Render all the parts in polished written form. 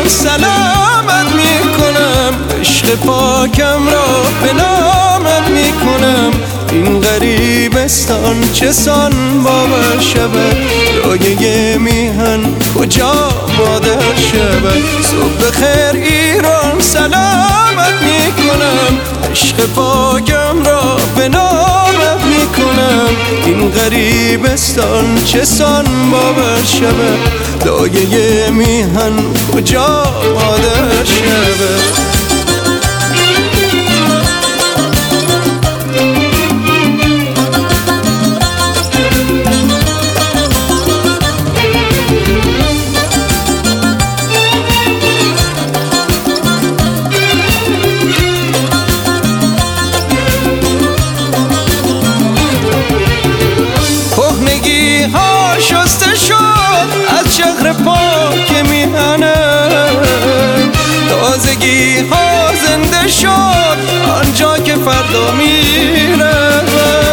سلامت میکنم، عشق پاکم را به نامت میکنم. این غریبستان چه سان باور شود، دایه میهن کجا مادر شود. صبح خیر ایران سلامت میکنم، عشق پاکم را به نامت میکنم. این غریبستان چه سان باور شود، دایه میهن کجا مادر شود. کهنگی ها شسته شد از شهر پاک میهنه، تازگی ها زنده شد آنجا که فردا میره.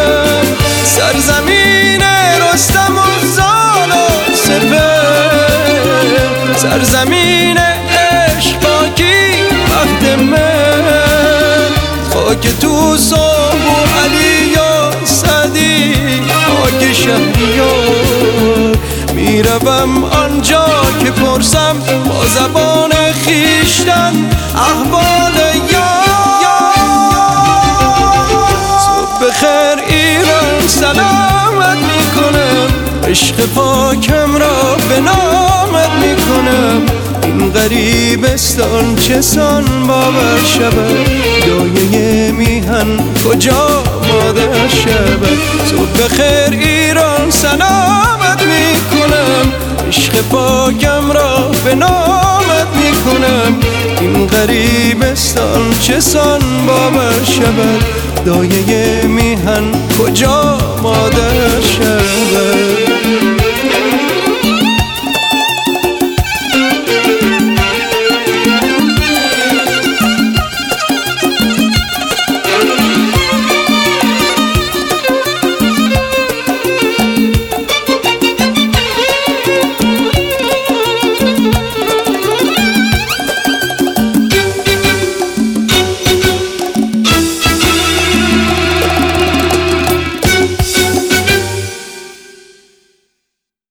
سرزمین رستم و زال و سپهر، سرزمین عشق پاکی وقت من. خاک توس و علی و سعدی، خاک شهریار. میروم آنجا که پرسم با زبان خویشتن احوال یار. صبح خیر ایران سلامت میکنم، عشق پاکم را به نامت میکنم. این غریبستان چه سان باور شود، دایه میهن کجا مادر شود. صبح خیر ایران سلامت میکنم، عشق پاکم را به نامت میکنم. این غریبستان چه سان باور شود، دایه میهن کجا مادر